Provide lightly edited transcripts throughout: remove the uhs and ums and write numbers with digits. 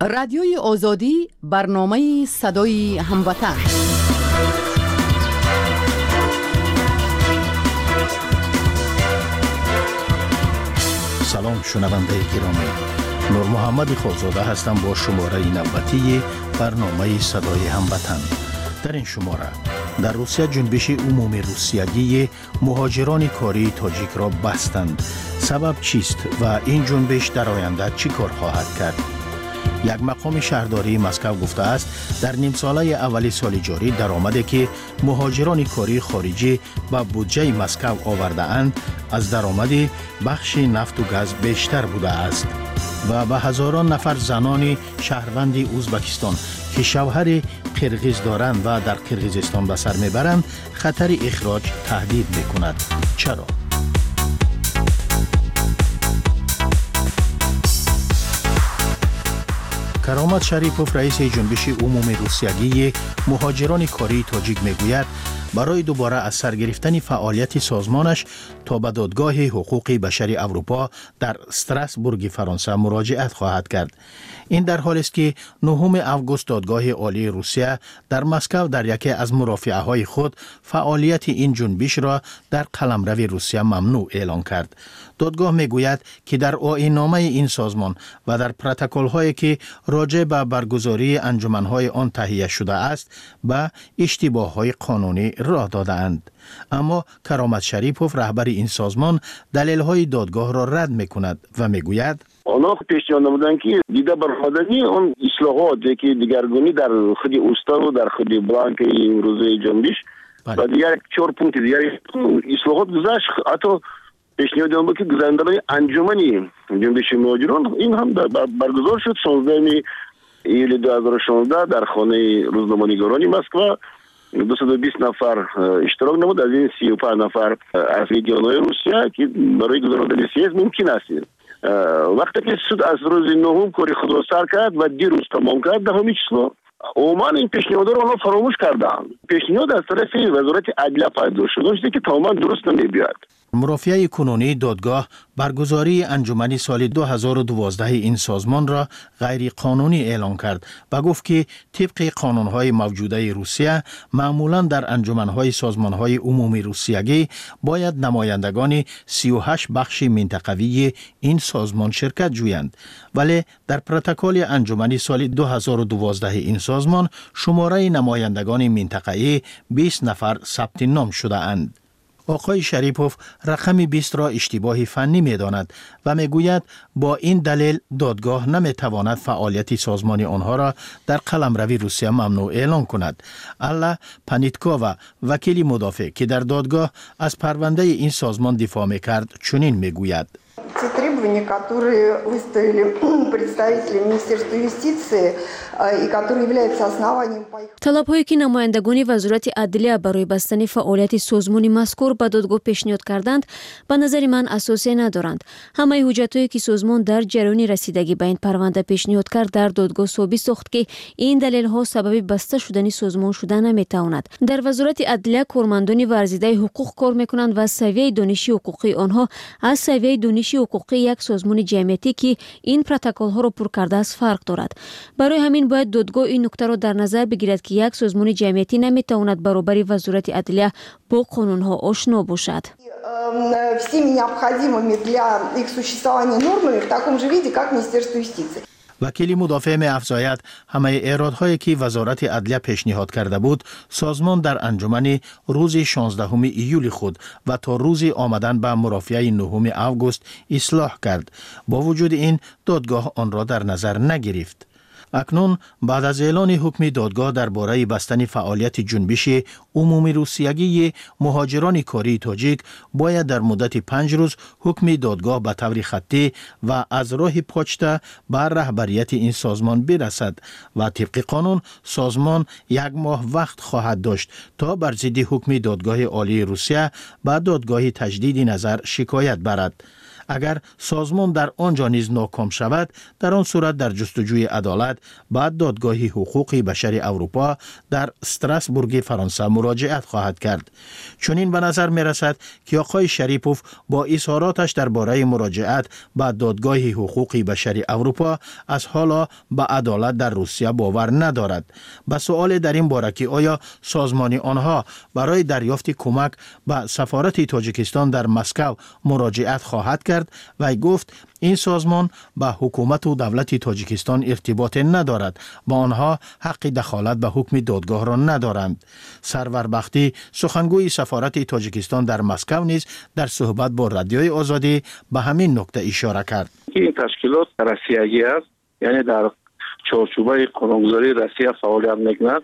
رادیوی آزادی، برنامه صدای هموطن. سلام شنونده گرامی، نور محمد خالزاده هستم با شماره نوبتی برنامه صدای هموطن. در این شماره در روسیه جنبش عمومی روسیگی مهاجران کاری تاجیک را بستند. سبب چیست و این جنبش در آینده چی کار خواهد کرد؟ یک مقام شهرداری مسکو گفته است در نیم ساله اولی سال جاری درآمدی که مهاجران کاری خارجی به بودجه مسکو آورده اند از درآمد بخش نفت و گاز بیشتر بوده است و به هزاران نفر زنان شهروند ازبکستان که شوهر قرغیز دارند و در قرغیزستان به سر میبرند خطر اخراج تهدید میکند. چرا؟ کرامت شریپوف رئیس جنبش عمومی روسیگی مهاجران کاری تاجیک میگوید برای دوباره از سر گرفتن فعالیت سازمانش تا به دادگاه حقوق بشری اروپا در استراسبورگ فرانسه مراجعت خواهد کرد. این در حالی است که 9 آگوست دادگاه عالی روسیه در مسکو در یکی از مرافعه‌های خود فعالیت این جنبش را در قلمرو روسیه ممنوع اعلان کرد. دادگاه میگوید که در آیین‌نامه این سازمان و در پروتکل‌هایی که راجع به برگزاری انجمن‌های آن تهیه شده است به اشتباه‌های قانونی راه داده‌اند. اما کرامت شریپوف رهبر این سازمان دلیل‌های دادگاه را رد می‌کند و میگوید آنها پیشنهاد نمودند که دیده برخوردنی آن اصلاحاتی که دیگرگونی در خود اوستا و در خود بلانک امروزه جنبش و دیگر 4 پونت دیگر اصلاحات گذشت. حتی پیشنهاد بود که گزارنده‌های انجمن جنبش مهاجران این هم برگزار شد 16 ایل 2016 در خانه روزنامه‌نگاران مسکو. 220 نفر اشتراک نمود، از این 35 نفر از رژیم‌های روسیه که برای گزاراندن سیاست ممکن است. وقتی که سود از روز 9 کاری خود را سر کرد و دیروز تمام کرد 10 چیسلو عمان این پیشنهاد را آنها فراموش کردند. پیشنهاد از طرف وزارت عدلیه پذیرفته شده که تماما درست نمی‌بیاد. مرافعه کنونی دادگاه برگزاری انجمن سال 2012 این سازمان را غیر قانونی اعلان کرد و گفت که طبق قانون‌های موجوده روسیه معمولاً در انجمن‌های سازمان‌های عمومی روسیگی باید نمایندگان 38 بخش منطقوی این سازمان شرکت جویند، ولی در پروتکل انجمن سال 2012 این سازمان شماره نمایندگان منطقه‌ای 20 نفر ثبت نام شده اند. آقای شریپوف رقم 20 را اشتباه فنی می داند و می گوید با این دلیل دادگاه نمی تواند فعالیت سازمانی آنها را در قلمرو روسیه ممنوع اعلان کند. الا پانیتکووا وکیل مدافع که در دادگاه از پرونده این سازمان دفاع می کرد چنین می گوید: Те требования, которые выставили представители Министерства юстиции и которые являются основанием по их... طلب‌هایی که نمایندگان وزارت عدلیه برای بستن فعالیت سازمان مذکور به دادگاه پیشنهاد کردند به نظر من اساسی ندارند. همه حجت‌هایی که سازمان در جریان رسیدگی به این پرونده پیشنهاد کرد در دادگاه ثابت ساخت که این دلیل‌ها سبب بسته شدن سازمان شده نمی‌تواند. در وزارت عدلیه کارمندان ورزیده حقوق کار می‌کنند و سویه دانشی حقوقی آنها از سویه دانشی حقوقی یک سازمان جمعیتی که این پروتکل‌ها را پر کرده است فرق دارد. برای همین باید دادگاه این نکته را در نظر بگیرد که یک سازمان جمعیتی نمی‌تواند برابر وزارت عدلیه با قانون‌ها آشنا باشد. всеми необходимыми для их существования нормами в таком же виде, как Министерство юстиции. وکیل مدافع می افزاید همه ایرادهایی که وزارت عدلیه پیشنهاد کرده بود سازمان در انجمن روز 16 ایول خود و تا روز آمدن به مرافعه 9 آگوست اصلاح کرد. با وجود این دادگاه آن را در نظر نگرفت. اکنون بعد از اعلان حکم دادگاه درباره بستن فعالیت جنبش عمومی روسیگی مهاجران کاری تاجیک باید در مدت 5 روز حکم دادگاه به طور خطی و از راه پوچتا بر رهبریت این سازمان برسد و طبق قانون سازمان 1 ماه وقت خواهد داشت تا بر ضد حکم دادگاه عالی روسیه به دادگاه تجدید نظر شکایت برد. اگر سازمان در آنجا نیز ناکام شود، در آن صورت در جستجوی عدالت بعد دادگاه حقوق بشر اروپا در استراسبورگ فرانسه مراجعت خواهد کرد. چنین به نظر می رسد که آقای شریپوف با اظهاراتش درباره مراجعت به دادگاه حقوق بشر اروپا از حالا به عدالت در روسیه باور ندارد. به سوال در این باره که آیا سازمان آنها برای دریافت کمک به سفارت تاجیکستان در مسکو مراجعت خواهد کرد، وی گفت این سازمان به حکومت و دولت تاجیکستان ارتباط ندارد، با آنها حق دخالت به حکم دادگاه را ندارند. سرور بختی سخنگوی سفارت تاجیکستان در مسکو نیز در صحبت با رادیوی آزادی به همین نکته اشاره کرد. این تشکیلات روسیایی است، یعنی در چارچوبه قانونگذاری روسیه فعالیت میکند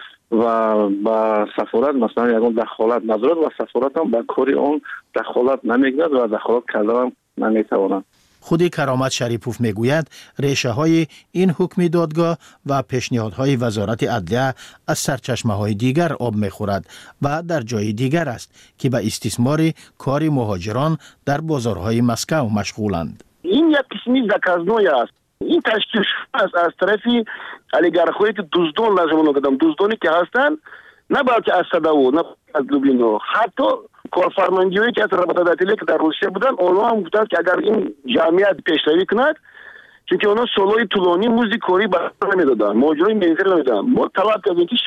و با سفارت مثلا یگان دخالت ندارد و سفارت هم به کاری اون دخالت نمیکند و دخالت کردن نمیتواند. خود کرامت شریپوف میگوید ریشه های این حکم دادگاه و پیشنهادهای وزارت عدلیه از سرچشمه های دیگر آب میخورد و در جای دیگر است که به استثمار کار مهاجران در بازارهای مسکو مشغولند. این یک قسمی زکازنوی است. این تشکیل شده از طرف اولیگارخایی که دزدان لازم کردن، دزدانی که هستند نه بلکه از صداو نه از لوبینو، حتی کارفرمایندگی که از رابطه‌داری که در روسیه بودن، اونها هم گفتند که اگر این جمعیت پیشروی کند، چون که اونها سولوی طولانی موزیک کوری برای نمیدادن، ماجرای منزل نمیدادن. ما طلب کردیم که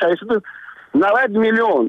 690 میلیون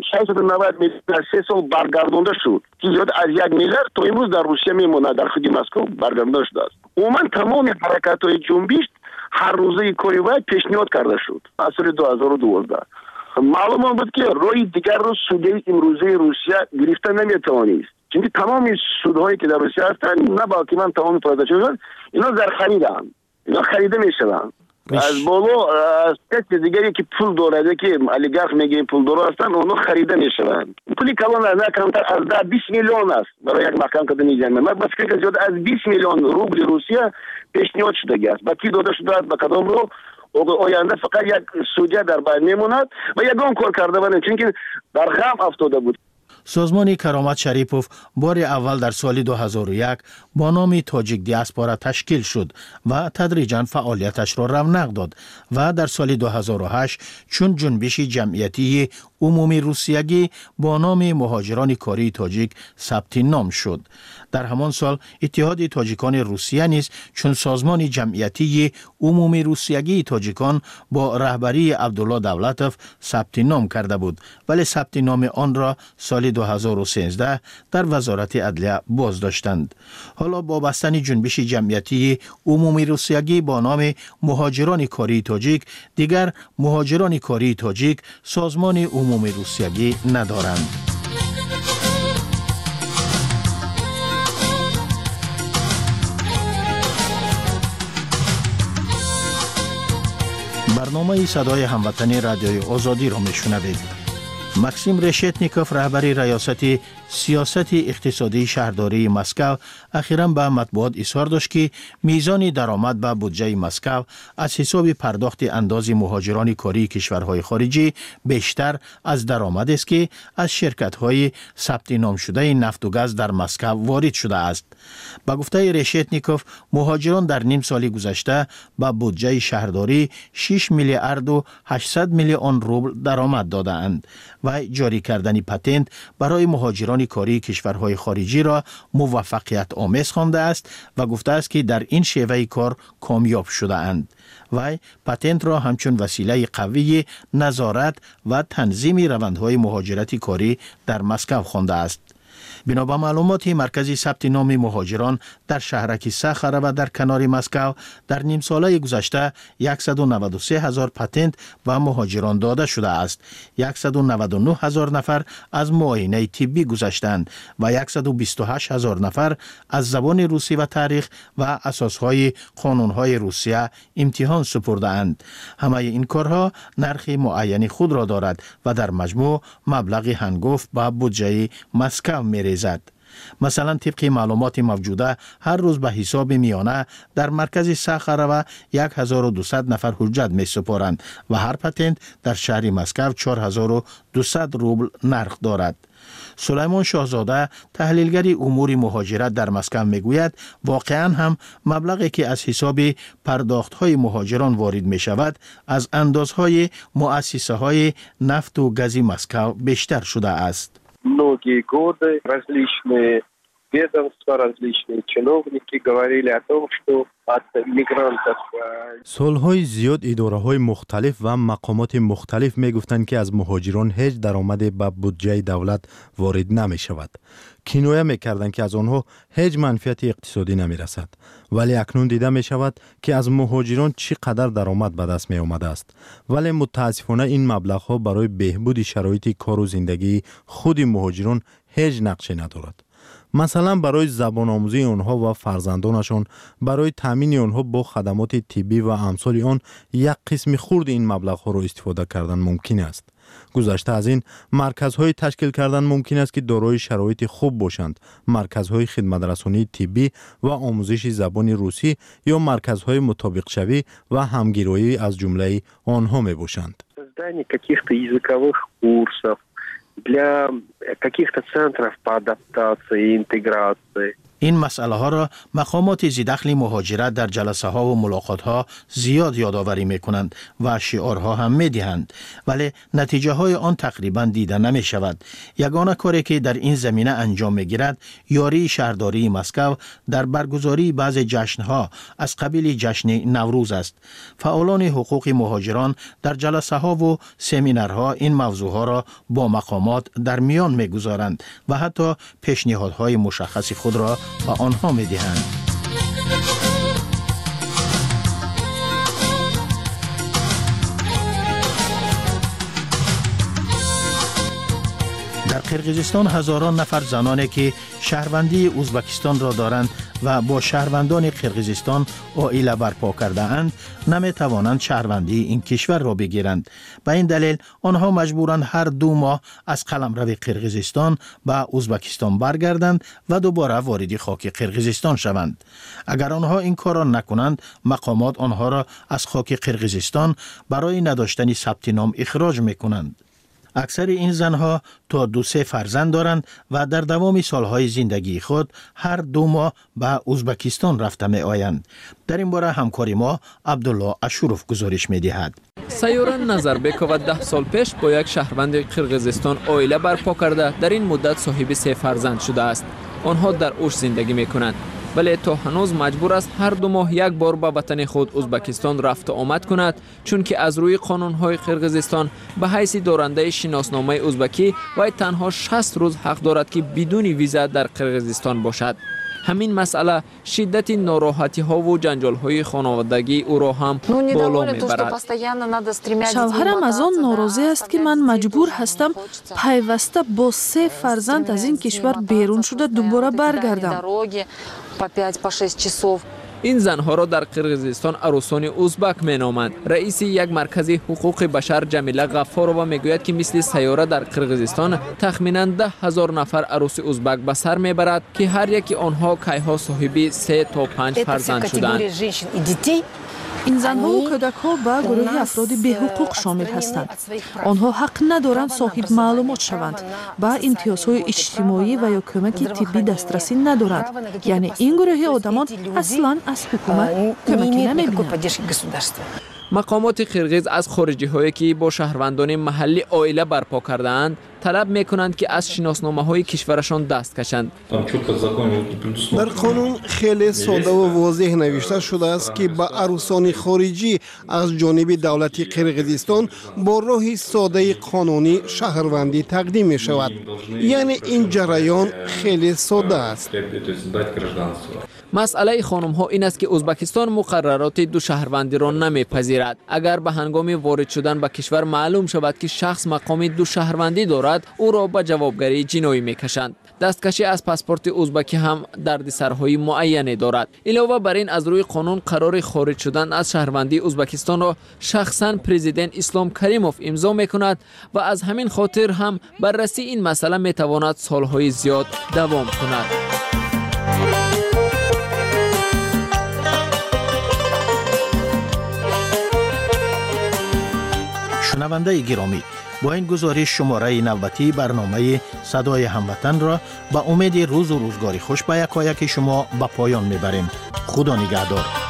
در 3 سال برگردانده شد که زیاد از 1 میلیارد تا امروز در روسیه میمونه، در خود مسکو برگردانده شده است. عموما تمام حرکت‌های جنبش هر روزه کوری باید پیشنهاد کرده شد از سال 2012. معلوم بود که روی دیگر رو سودی امروزه روسیه گرفته نمیتوانید، چون تمام سودهایی که در روسیه هستند نه باقی من تمام پرداخت شدن، اینا در خریدن، اینا خریده میشن از بالا از کسی دیگری که پول داره که اولیگارخ میگه پول داره هستن، اونا خریده میشن. پولی کلان نه کمتر از 20 میلیون است برای یک مکان کدنی جمعه. من بس که زیاد از 20 میلیون روبل روسیه پیشنهاد شده است. با کی داده شده است، با کدام رو آینده فقط یک سودیا در باید میموند و یگان کار کرده بودن، چون که در غم افتاده بود. سازمان کرامت شریپوف بار اول در سال 2001 با نام تاجیک دیاسپورا تشکیل شد و تدریجاً فعالیتش را رونق داد و در سال 2008 چون جنبش جمعیتی عمومی روسیگی با نام مهاجران کاری تاجیک ثبت نام شد. در همان سال اتحاد تاجیکان روسیه نیز چون سازمان جمعیتی عمومی روسیگی تاجیکان با رهبری عبدالله دولتوف ثبت نام کرده بود، ولی ثبت نام آن را سال 2013 در وزارت عدلیه بازداشتند. حالا با بستن جنبش جمعیتی عمومی روسیگی با نام مهاجران کاری تاجیک، دیگر مهاجران کاری تاجیک سازمان عمومی روسیگی ندارند. برنامه صدای هموطنی رادیوی آزادی را میشنوید. ماکسیم رشتنیکوف رهبر ریاست سیاست اقتصادی شهرداری مسکو اخیراً به مطبوعات اظهار داشت که میزان درآمد به بودجه مسکو از حساب پرداخت انداز مهاجران کاری کشورهای خارجی بیشتر از درآمد است که از شرکت‌های ثبت نام شده نفت و گاز در مسکو وارد شده است. با گفته رشتنیکوف مهاجران در نیم سال گذشته به بودجه شهرداری 6 میلیارد و 800 میلیون روبل درآمد داده‌اند و جاری کردن پتنت برای مهاجران کاری کشورهای خارجی را موفقیت آمیز خوانده است و گفته است که در این شیوه کار کامیاب شده اند. و پتنت را همچون وسیله قوی نظارت و تنظیم روندهای مهاجرت کاری در مسکو خوانده است. بنا به معلومات مرکز ثبت نام مهاجران در شهرک ساخره و در کنار مسکو در نیم ساله گذشته 193,000 پتنت و مهاجران داده شده است. 199,000 نفر از معاینه طبی گذشتند و 128,000 نفر از زبان روسی و تاریخ و اساسهای قانونهای روسیه امتحان سپرده اند. همه این کارها نرخ معین خود را دارد و در مجموع مبلغ هنگفت به بودجه مسکو می‌ریزد. مثلا طبق معلومات موجوده هر روز به حساب میانه در مرکز ساخره 1200 نفر حجت می سپارند و هر پتنت در شهر مسکو 4200 روبل نرخ دارد. سلیمان شاهزاده تحلیلگر امور مهاجرت در مسکو میگوید واقعا هم مبلغی که از حساب پرداخت‌های مهاجران وارد می شود از اندازهای مؤسسه‌های نفت و گاز مسکو بیشتر شده است. Многие годы различные ведомства, различные чиновники говорили о том, что от мигрантов. سالهای زیاد اداره‌های مختلف و مقامات مختلف میگفتند که از مهاجران هیچ درآمدی به بودجه دولت وارد نمی شود. کنایه میکردند که از آنها هیچ منفعت اقتصادی نمی رسد. ولی اکنون دیده می شود که از مهاجران چقدر درآمد به دست می آمده است. ولی متاسفانه این مبلغ‌ها برای بهبود شرایط کار و زندگی خود مهاجران هیچ نقشی ندارد. مثلا برای زبان آموزی آنها و فرزندانشان، برای تامین آنها با خدمات طبی و امثال آن یک قسم خرد این مبلغ‌ها را استفاده کردن ممکن است. گذشته از این مرکزهای تشکیل کردن ممکن است که دارای شرایط خوب باشند، مرکزهای خدمت رسانی طبی و آموزش زبان روسی یا مرکزهای مطابق شوی و همگرایی از جمله آنها می باشند. для каких-то центров по адаптации и интеграции. این مسئله ها را مقامات ذی‌دخل مهاجرت در جلسه ها و ملاقات ها زیاد یادآوری می کنند و شعارها هم می دهند، ولی نتیجه های آن تقریبا دیده نمی شود. یگانه کاری که در این زمینه انجام می گیرد یاری شهرداری مسکو در برگزاری بعض جشن ها از قبیل جشن نوروز است. فعالان حقوق مهاجران در جلسه ها و سمینارها این موضوع ها را با مقامات در میان می گذارند و حتی پیشنهادهای مشخص خود را و آنها می دهند. در قرقیزستان هزاران نفر زنانی که شهروندی ازبکستان را دارند و با شهروندان قرقیزستان عائله برپا کرده اند نمی توانند شهروندی این کشور را بگیرند. به این دلیل آنها مجبورند هر 2 ماه از قلمرو قرقیزستان به ازبکستان برگردند و دوباره وارد خاک قرقیزستان شوند. اگر آنها این کار را نکنند مقامات آنها را از خاک قرقیزستان برای نداشتن ثبت نام اخراج میکنند. اکثر این زنها تا 2-3 فرزند دارند و در دوام سالهای زندگی خود هر 2 ماه به ازبکستان رفته می آیند. در این باره همکاری ما عبدالله اشوروف گزارش می دهد. سیاره نظر بکود 10 سال پیش با یک شهروند قرقیزستان عائله برپا کرده در این مدت صاحب 3 فرزند شده است. آنها در اوش زندگی می کنند. ولی تا هنوز مجبور است هر 2 ماه یک بار به وطن خود ازبکستان رفت و آمد کند، چون که از روی قانون‌های قرقیزستان به حیث دارنده شناسنامه ازبکی و تنها 60 روز حق دارد که بدون ویزا در قرقیزستان باشد. همین مسئله شدت ناراحتی ها و جنجال های خانوادگی او را هم بالا میبرد. شوهرم از آن ناراضی است که من مجبور هستم پیوسته با 3 فرزند از این کشور بیرون شده دوباره برگردم. این زنها را در قرقیزستان عروسان ازبک مینامند. رئیس یک مرکز حقوق بشر جمیله غفارова میگوید که مثل سیاره در قرقیزستان تخمیناً 10,000 نفر عروس ازبک به سر میبرد که هر یکی آنها کیها صاحب 3 تا 5 فرزند شدند. این زنها و کودک‌ها به گروه افراد بی‌حقوق شامل هستند. آنها حق ندارند صاحب معلومات شوند. به امتیازهای اجتماعی و یا کمک طبی دسترسی ندارند. یعنی این گروه آدمان اصلاً از حکومت کمکی نمی‌بینند. مقامات قرقیز از خارجی هایی که با شهروندان محلی عائله برپا کردند طلب میکنند که از شناسنامه های کشورشان دست کشند. در قانون خیلی ساده و واضح نوشته شده است که به عروسان خارجی از جانب دولت قرقیزستان با راه ساده قانونی شهروندی تقدیم می شود. یعنی این جریان خیلی ساده است. مسئله خانم ها این است که ازبکستان مقررات 2 شهروندی را نمیپذیرد. اگر به هنگام وارد شدن به کشور معلوم شود که شخص مقام 2 شهروندی دارد، او را به جوابگری جنایی میکشند. دستکشی از پاسپورت ازبکی هم دردسرهای معینی دارد. علاوه بر این از روی قانون قرار خارج شدن از شهروندی ازبکستان را شخصا پرزیدنت اسلام کریموف امضا میکند و از همین خاطر هم بررسی این مسئله میتواند سالهای زیاد دوام کند. شنونده گرامی، با این گزارش شماره نوبتی برنامه صدای هموطن را با امید روز و روزگاری خوش به یکایک شما به پایان میبریم. خدا نگهدار.